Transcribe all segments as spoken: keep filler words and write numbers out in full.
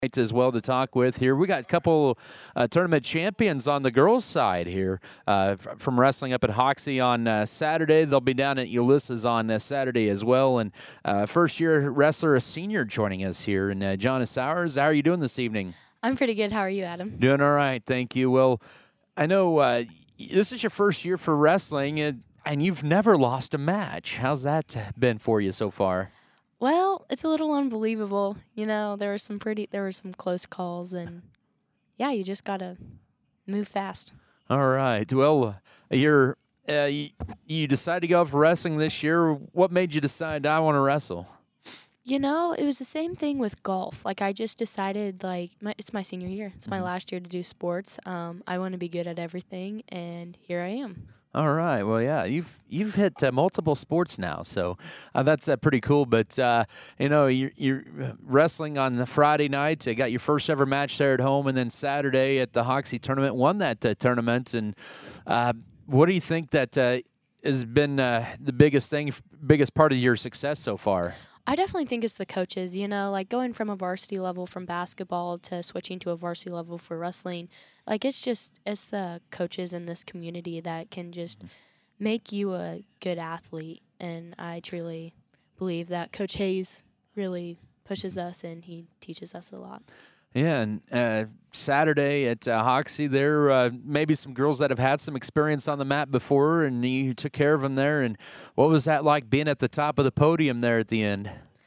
as well to talk with here. We got a couple uh, tournament champions on the girls' side here uh, f- from wrestling up at Hoxie on uh, Saturday. They'll be down at Ulysses on uh, Saturday as well. And uh, first-year wrestler, a senior, joining us here. And uh, Jonna Sowers, how are you doing this evening? I'm pretty good. How are you, Adam? Doing all right, thank you. Well, I know uh, this is your first year for wrestling, and, and you've never lost a match. How's that been for you so far? Well, it's a little unbelievable. You know, there were some pretty, there were some close calls, and yeah, you just gotta move fast. All right. Well, uh, you're uh, you, you decided to go for wrestling this year. What made you decide I want to wrestle? You know, it was the same thing with golf. Like, I just decided, like, my, it's my senior year. It's my Mhm. last year to do sports. Um, I want to be good at everything, and here I am. All right. Well, yeah, you've you've hit uh, multiple sports now, so uh, that's uh, pretty cool. But uh, you know, you're, you're wrestling on the Friday night. You got your first ever match there at home, and then Saturday at the Hoxie tournament, won that uh, tournament. And uh, what do you think that uh, has been uh, the biggest thing, biggest part of your success so far? I definitely think it's the coaches, you know, like going from a varsity level from basketball to switching to a varsity level for wrestling. Like, it's just, it's the coaches in this community that can just make you a good athlete. And I truly believe that Coach Hayes really pushes us and he teaches us a lot. Yeah, and uh, Saturday at uh, Hoxie, there uh, maybe some girls that have had some experience on the mat before, and you took care of them there. And what was that like being at the top of the podium there at the end?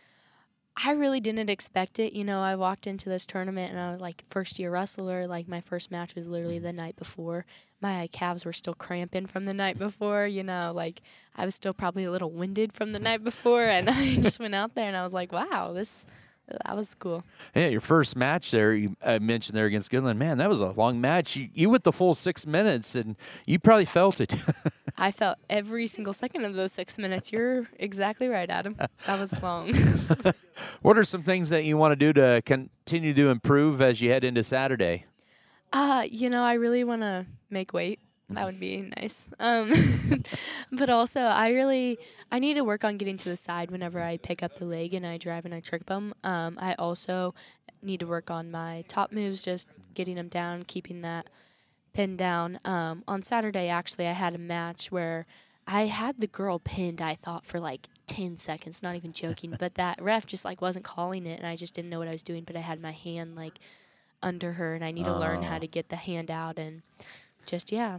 I really didn't expect it. You know, I walked into this tournament and I was like first year wrestler. Like, my first match was literally the night before. My calves were still cramping from the night before. You know, like, I was still probably a little winded from the night before. And I just went out there and I was like, wow, this, that was cool. Yeah, your first match there, you uh, mentioned there against Goodland. Man, that was a long match. You, you went the full six minutes, and you probably felt it. I felt every single second of those six minutes. You're exactly right, Adam. That was long. What are some things that you want to do to continue to improve as you head into Saturday? Uh, you know, I really want to make weight. That would be nice. Um, but also, I really, I need to work on getting to the side whenever I pick up the leg and I drive and I trick them. Um, I also need to work on my top moves, just getting them down, keeping that pin down. Um, on Saturday, actually, I had a match where I had the girl pinned, I thought, for like ten seconds, not even joking. But that ref just like wasn't calling it, and I just didn't know what I was doing. But I had my hand like under her, and I need to learn how to get the hand out and just, yeah.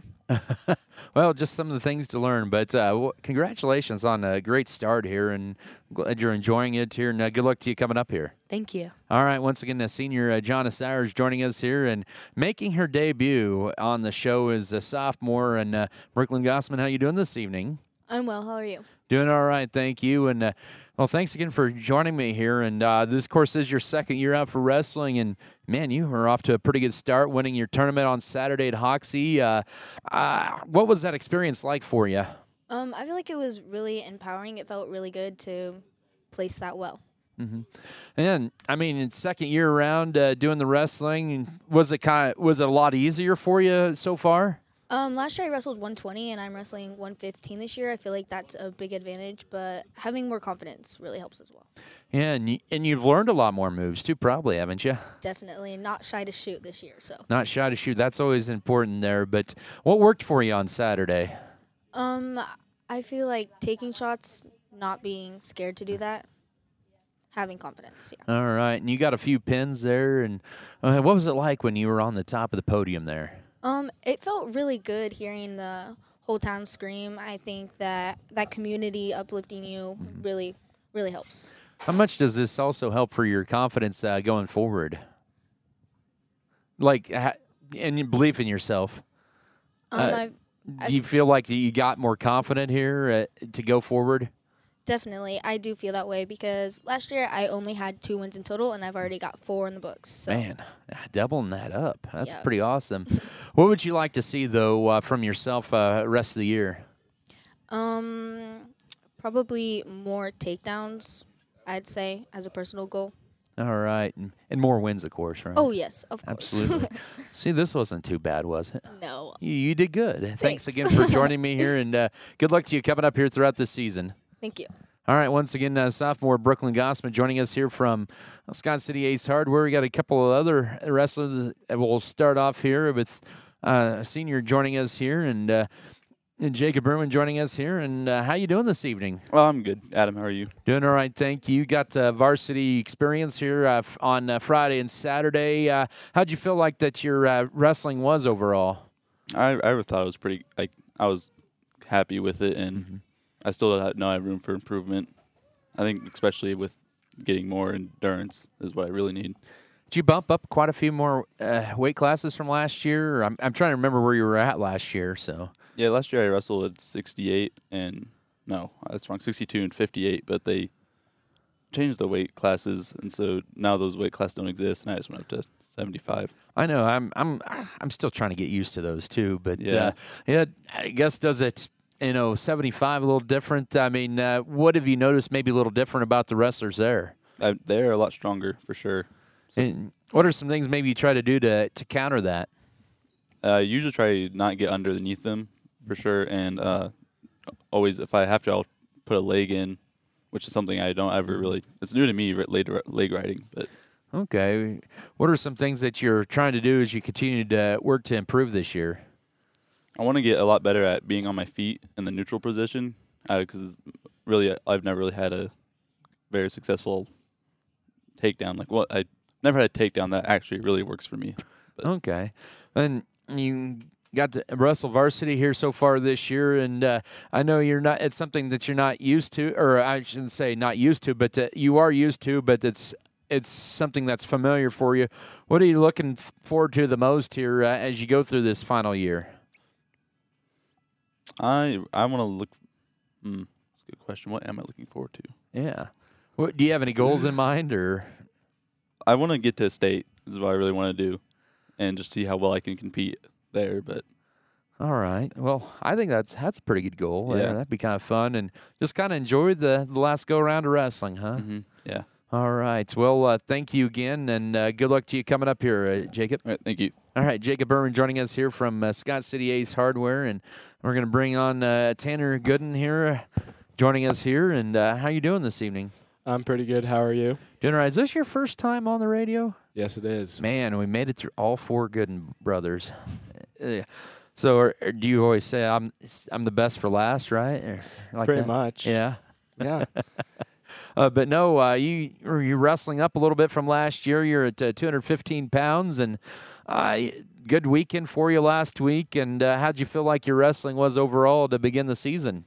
Well, just some of the things to learn. But uh, w- congratulations on a great start here, and glad you're enjoying it here. And uh, good luck to you coming up here. Thank you. All right, once again, the senior uh, Jonna Sowers joining us here and making her debut on the show is a sophomore. And uh, Brooklyn Gossman, how you doing this evening? I'm well. How are you? Doing all right, thank you. And, uh, well, thanks again for joining me here. And uh, this, of course, is your second year out for wrestling. And, man, you were off to a pretty good start, winning your tournament on Saturday at Hoxie. Uh, uh, what was that experience like for you? Um, I feel like it was really empowering. It felt really good to place that well. Mm-hmm. And, I mean, in second year around uh, doing the wrestling, was it kind of was it a lot easier for you so far? Um, last year I wrestled one twenty, and I'm wrestling one fifteen this year. I feel like that's a big advantage, but having more confidence really helps as well. Yeah, and, you, and you've learned a lot more moves too, probably, haven't you? Definitely not shy to shoot this year. So, Not shy to shoot. That's always important there. But what worked for you on Saturday? um, I feel like taking shots, not being scared to do that, having confidence. Yeah. All right, and you got a few pins there. And uh, what was it like when you were on the top of the podium there? Um, it felt really good hearing the whole town scream. I think that that community uplifting you really, really helps. How much does this also help for your confidence uh, going forward? Like, ha- and your belief in yourself. Um, Uh, I've, Do you feel like you got more confident here uh, to go forward? Definitely, I do feel that way because last year I only had two wins in total, and I've already got four in the books. So. Man, doubling that up. That's Yeah. pretty awesome. What would you like to see, though, uh, from yourself uh, rest of the year? Um, probably more takedowns, I'd say, as a personal goal. All right, and, and more wins, of course, right? Oh, yes, of course. Absolutely. See, this wasn't too bad, was it? No. You, you did good. Thanks, Thanks. again for joining me here, and uh, good luck to you coming up here throughout the season. Thank you. All right, once again, uh, sophomore Brooklyn Gossman joining us here from Scott City Ace Hardware. We got a couple of other wrestlers that we'll start off here with uh, a senior joining us here, and, uh, and Jacob Berman joining us here. And uh, how you doing this evening? Well, I'm good. Adam, how are you? Doing all right, thank you. You got uh, varsity experience here uh, f- on uh, Friday and Saturday. Uh, how'd you feel like that your uh, wrestling was overall? I I thought it was pretty. Like I was happy with it, and mm-hmm. I still know I have room for improvement. I think especially with getting more endurance is what I really need. Did you bump up quite a few more uh, weight classes from last year? I'm I'm trying to remember where you were at last year. So yeah, last year I wrestled at sixty-eight and no, that's wrong, sixty-two and fifty-eight. But they changed the weight classes, and so now those weight classes don't exist, and I just went up to seventy-five. I know. I'm I'm I'm still trying to get used to those too. But yeah, uh, yeah. I guess does it. You know, seventy-five a little different. I mean, uh, what have you noticed maybe a little different about the wrestlers there? I, they're a lot stronger for sure. So. And what are some things maybe you try to do to to counter that? I uh, usually try to not get underneath them for sure, and uh, always if I have to, I'll put a leg in, which is something I don't ever really. It's new to me, leg leg riding, but. Okay, what are some things that you're trying to do as you continue to work to improve this year? I want to get a lot better at being on my feet in the neutral position because uh, really I've never really had a very successful takedown. Like, well, I never had a takedown that actually really works for me. But. Okay. And you got to wrestle varsity here so far this year, and uh, I know you're not. It's something that you're not used to, or I shouldn't say not used to, but uh, you are used to, but it's it's something that's familiar for you. What are you looking forward to the most here uh, as you go through this final year? I I want to look. Hmm, that's a good question. What am I looking forward to? Yeah. What, do you have any goals in mind, or? I want to get to state. Is what I really want to do, and just see how well I can compete there. But. All right. Well, I think that's that's a pretty good goal. Yeah. Uh, that'd be kind of fun, and just kind of enjoy the, the last go round of wrestling, huh? Mm-hmm. Yeah. All right. Well, uh, thank you again, and uh, good luck to you coming up here, uh, Jacob. All right. Thank you. All right, Jacob Berman joining us here from uh, Scott City Ace Hardware, and we're going to bring on uh, Tanner Gooden here, uh, joining us here. And uh, how you doing this evening? I'm pretty good. How are you? Doing all right. Is this your first time on the radio? Yes, it is. Man, we made it through all four Gooden brothers. Uh, so, are, do you always say I'm I'm the best for last, right? Or like pretty that? much. Yeah. Yeah. uh, but no, uh, you you're wrestling up a little bit from last year. You're at uh, two hundred fifteen pounds, and uh, good weekend for you last week. And uh, how'd you feel like your wrestling was overall to begin the season?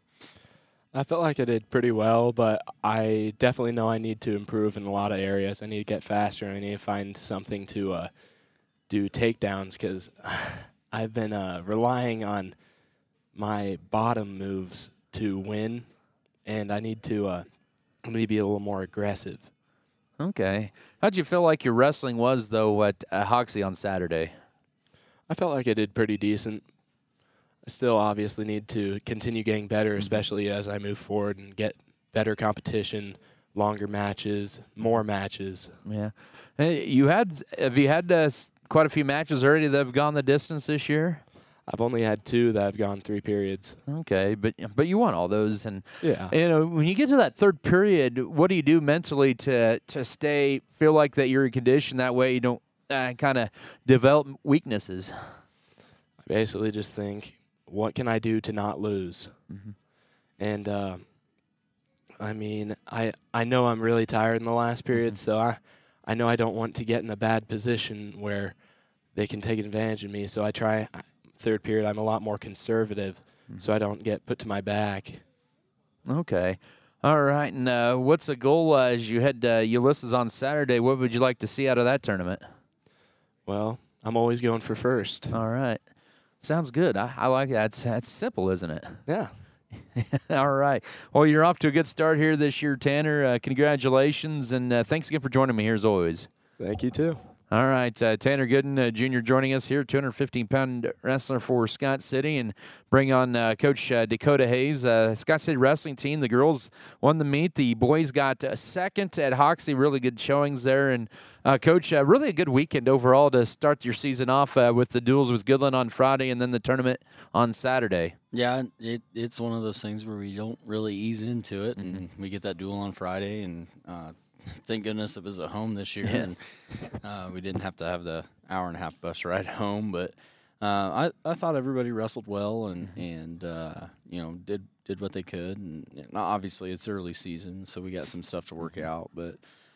I felt like I did pretty well, but I definitely know I need to improve in a lot of areas. I need to get faster, and I need to find something to uh, do takedowns because I've been uh, relying on my bottom moves to win, and I need to uh, maybe be a little more aggressive. Okay. How'd you feel like your wrestling was, though, at uh, Hoxie on Saturday? I felt like I did pretty decent. I still obviously need to continue getting better, especially as I move forward and get better competition, longer matches, more matches. Yeah. Hey, you had have you had uh, quite a few matches already that have gone the distance this year? I've only had two that have gone three periods. Okay, but but you won all those, and yeah, you know when you get to that third period, what do you do mentally to to stay feel like that you're in condition? That way you don't uh, kind of develop weaknesses. I basically just think, what can I do to not lose? Mm-hmm. And uh, I mean, I I know I'm really tired in the last period, mm-hmm. so I I know I don't want to get in a bad position where they can take advantage of me. So I try. Third period, I'm a lot more conservative, mm-hmm. so I don't get put to my back. Okay. All right. And uh, what's the goal uh, as you head uh, Ulysses on Saturday? What would you like to see out of that tournament? Well, I'm always going for first. All right. Sounds good. I, I like that. It's, that's simple, isn't it? Yeah. All right. Well, you're off to a good start here this year, Tanner. Uh, congratulations, and uh, thanks again for joining me here as always. Thank you, too. All right, uh, Tanner Gooden, uh, Junior joining us here, two hundred fifteen pound wrestler for Scott City, and bring on uh, Coach uh, Dakota Hayes. Uh, Scott City wrestling team, the girls won the meet. The boys got uh, second at Hoxie, really good showings there. And, uh, Coach, uh, really a good weekend overall to start your season off uh, with the duels with Goodland on Friday and then the tournament on Saturday. Yeah, it, it's one of those things where we don't really ease into it, and Mm-hmm. we get that duel on Friday, and uh, thank goodness it was at home this year, Yes. and uh, we didn't have to have the hour and a half bus ride home. But uh, I I thought everybody wrestled well, and and uh, you know did did what they could, and you know, obviously it's early season, so we got some stuff to work out, but.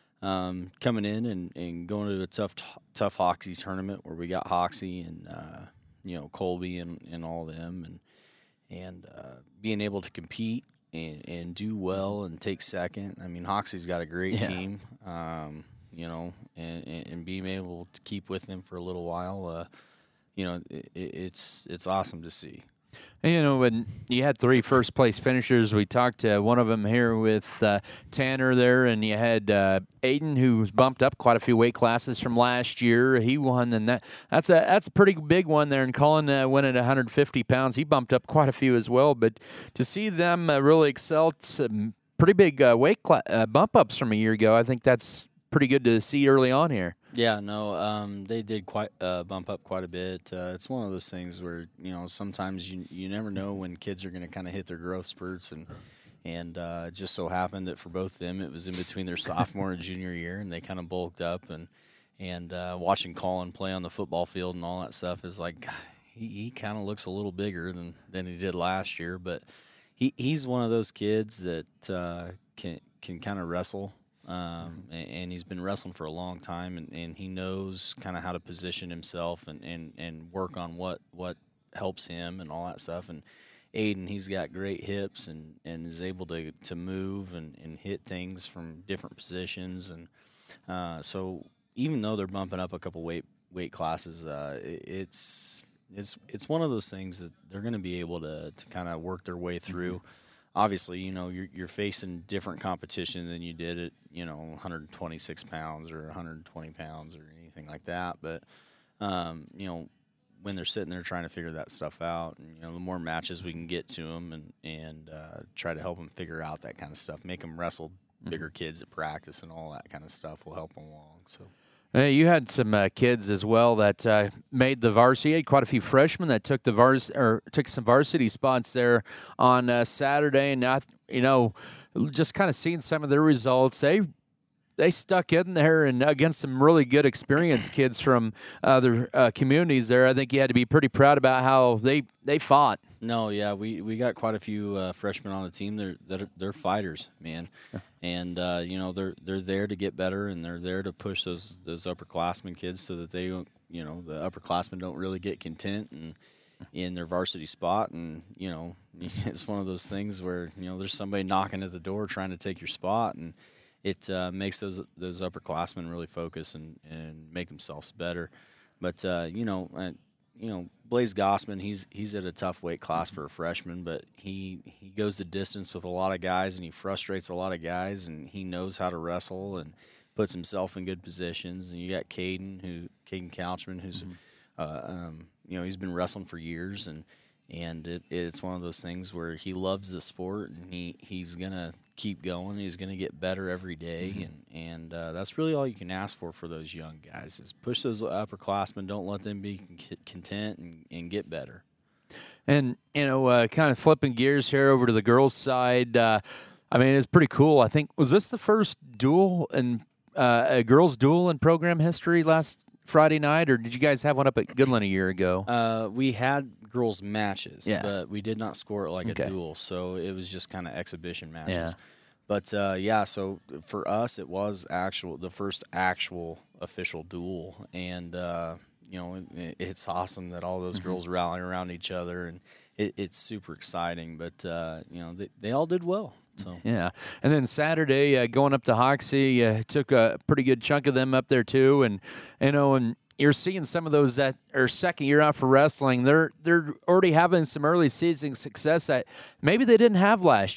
Um, coming in and, and going to a tough tough Hoxie tournament where we got Hoxie and uh, you know Colby and, and all of them, and and uh, being able to compete and, and do well and take second. I mean, Hoxie's got a great Yeah. team, um, you know, and, and, and being able to keep with them for a little while, uh, you know, it, it's it's awesome to see. And, you know, when you had three first place finishers, we talked to one of them here with uh, Tanner there, and you had uh, Aiden, who's bumped up quite a few weight classes from last year. He won, and that that's a that's a pretty big one there. And Colin uh, went at one hundred fifty pounds. He bumped up quite a few as well. But to see them uh, really excel, some pretty big uh, weight cla- uh, bump ups from a year ago, I think that's pretty good to see early on here. Yeah, no, um, they did quite uh, bump up quite a bit. Uh, it's one of those things where you know sometimes you you never know when kids are going to kind of hit their growth spurts, and and uh, it just so happened that for both of them it was in between their sophomore and junior year, and they kind of bulked up, and and uh, watching Colin play on the football field and all that stuff is like he, he kind of looks a little bigger than than he did last year, but he he's one of those kids that uh, can can kind of wrestle. Um, and, and he's been wrestling for a long time, and, and he knows kind of how to position himself and, and, and work on what, what helps him and all that stuff. And Aiden, he's got great hips and, and is able to, to move and, and hit things from different positions. And uh, so even though they're bumping up a couple weight weight classes, uh, it, it's it's it's one of those things that they're going to be able to, to kind of work their way through. Obviously, you know, you're, you're facing different competition than you did at, you know, one hundred twenty-six pounds or one hundred twenty pounds or anything like that. But, um, you know, when they're sitting there trying to figure that stuff out, and, you know, the more matches we can get to them and, and uh, try to help them figure out that kind of stuff, make them wrestle bigger kids at practice and all that kind of stuff will help them along. So. Uh, you had some uh, kids as well that uh, made the varsity. You had quite a few freshmen that took the vars or took some varsity spots there on uh, Saturday, and I, you know, just kind of seeing some of their results. They they stuck in there and against some really good experienced kids from other uh, communities there. I think you had to be pretty proud about how they they fought. No, yeah, we, we got quite a few uh, freshmen on the team. They're they're, they're fighters, man, and uh, you know they're they're there to get better, and they're there to push those those upperclassmen kids so that they don't, you know, the upperclassmen don't really get content and in their varsity spot, and you know it's one of those things where you know there's somebody knocking at the door trying to take your spot, and it uh, makes those those upperclassmen really focus and, and make themselves better. But uh, you know. I, You know, Blaze Gossman, he's he's at a tough weight class for a freshman, but he, he goes the distance with a lot of guys, and he frustrates a lot of guys, and he knows how to wrestle and puts himself in good positions. And you got Caden, who Caden Couchman, who's, mm-hmm. uh, um, you know, he's been wrestling for years, and and it, it's one of those things where he loves the sport, and he, he's gonna keep going. He's gonna get better every day, mm-hmm. and and uh, that's really all you can ask for for those young guys is push those upperclassmen. Don't let them be content and, and get better. And you know, uh, kind of flipping gears here over to the girls' side. Uh, I mean, it's pretty cool. I think was this the first duel in uh, a girls' duel in program history last Friday night, or did you guys have one up at Goodland a year ago? Uh, we had girls' matches, yeah. but we did not score it like okay. a duel, so it was just kind of exhibition matches. Yeah. But uh, yeah, so for us, it was actual the first actual official duel, and uh, you know it, it's awesome that all those mm-hmm. girls rallying around each other, and it, it's super exciting. But uh, you know they, they all did well. So yeah, and then Saturday uh, going up to Hoxie, uh, took a pretty good chunk of them up there too, and you know, and you're seeing some of those that are second year out for wrestling. They're they're already having some early season success that maybe they didn't have last year.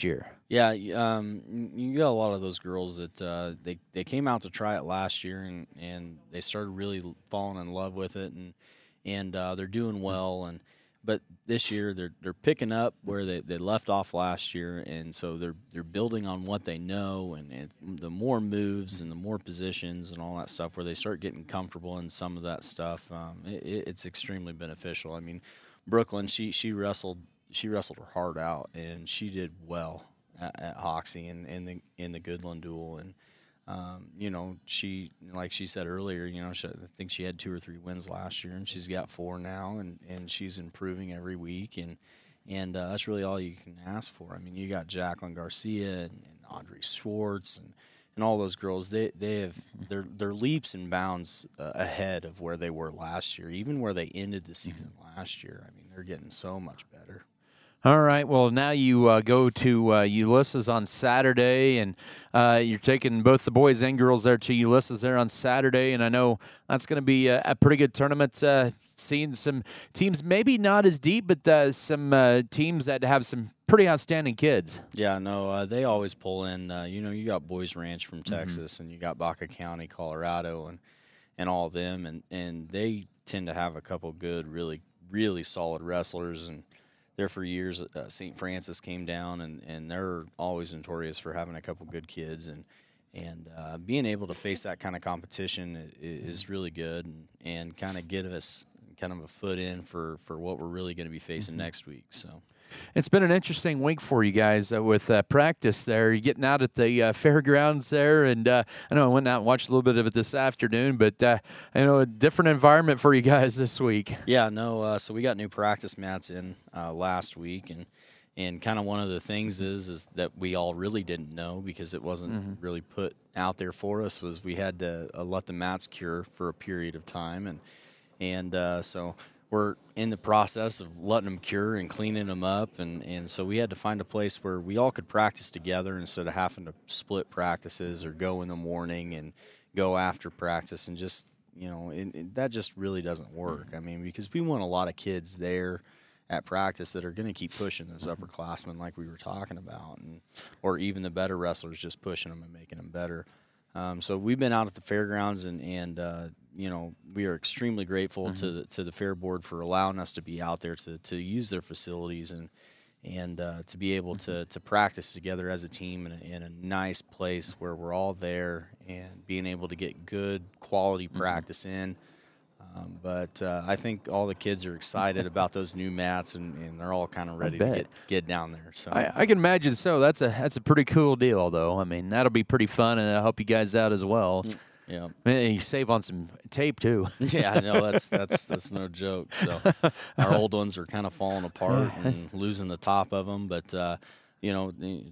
Yeah, y- um, y- you got a lot of those girls that uh, they they came out to try it last year, and, and they started really l- falling in love with it, and and uh, they're doing well. And but this year they're they're picking up where they, they left off last year, and so they're they're building on what they know, and it, the more moves and the more positions and all that stuff, where they start getting comfortable in some of that stuff, um, it, it- it's extremely beneficial. I mean, Brooklyn, she she wrestled she wrestled her heart out, and she did well at, at Hoxie in, in the in the Goodland duel, and um, you know, she like she said earlier, you know, she, I think she had two or three wins last year, and she's got four now, and, and she's improving every week, and and uh, that's really all you can ask for. I mean, you got Jacqueline Garcia and, and Audrey Schwartz and, and all those girls. They they have they're they're leaps and bounds uh, ahead of where they were last year, even where they ended the season last year. I mean, they're getting so much better. All right. Well, now you uh, go to uh, Ulysses on Saturday, and uh, you're taking both the boys and girls there to Ulysses there on Saturday, and I know that's going to be a, a pretty good tournament. Uh, seeing some teams maybe not as deep, but uh, some uh, teams that have some pretty outstanding kids. Yeah, no, uh, they always pull in. Uh, you know, you got Boys Ranch from Texas, mm-hmm. and you got Baca County, Colorado, and and all of them, and and they tend to have a couple good, really, really solid wrestlers. And there for years, uh, Saint Francis came down, and, and they're always notorious for having a couple good kids, and and uh, being able to face that kind of competition is, is really good, and, and kind of give us kind of a foot in for, for what we're really going to be facing mm-hmm. next week. So. It's been an interesting week for you guys uh, with uh, practice there. You're getting out at the uh, fairgrounds there, and uh, I know I went out and watched a little bit of it this afternoon, but uh, I know a different environment for you guys this week. Yeah, no, uh, so we got new practice mats in uh, last week, and and kind of one of the things is is that we all really didn't know because it wasn't mm-hmm. really put out there for us was we had to uh, let the mats cure for a period of time, and and uh, so. We're in the process of letting them cure and cleaning them up, and, and so we had to find a place where we all could practice together instead of having to split practices or go in the morning and go after practice, and just, you know, it, it, that just really doesn't work. I mean, because we want a lot of kids there at practice that are going to keep pushing those upperclassmen like we were talking about, and or even the better wrestlers just pushing them and making them better. Um, so we've been out at the fairgrounds, and, and uh, you know, we are extremely grateful mm-hmm. to the, to the Fair Board for allowing us to be out there to, to use their facilities and and uh, to be able mm-hmm. to, to practice together as a team in a, in a nice place where we're all there and being able to get good quality mm-hmm. practice in. Um, but uh, I think all the kids are excited about those new mats, and, and they're all kind of ready to get, get down there. So I, I can imagine so. That's a that's a pretty cool deal, though. I mean, that'll be pretty fun, and it'll help you guys out as well. Yeah, man, you save on some tape too. Yeah, no, that's that's that's no joke. So our old ones are kind of falling apart and losing the top of them, but. Uh, You know,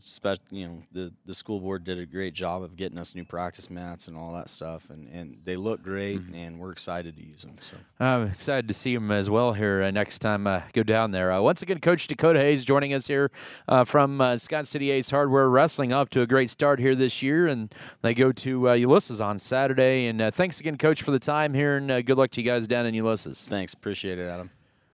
you know, the the school board did a great job of getting us new practice mats and all that stuff, and, and they look great, mm-hmm. and we're excited to use them. So I'm excited to see them as well here uh, next time I uh, go down there. Uh, once again, Coach Dakota Hayes joining us here uh, from uh, Scott City Ace Hardware Wrestling, off to a great start here this year, and they go to uh, Ulysses on Saturday. And uh, thanks again, Coach, for the time here, and uh, good luck to you guys down in Ulysses. Thanks, appreciate it, Adam.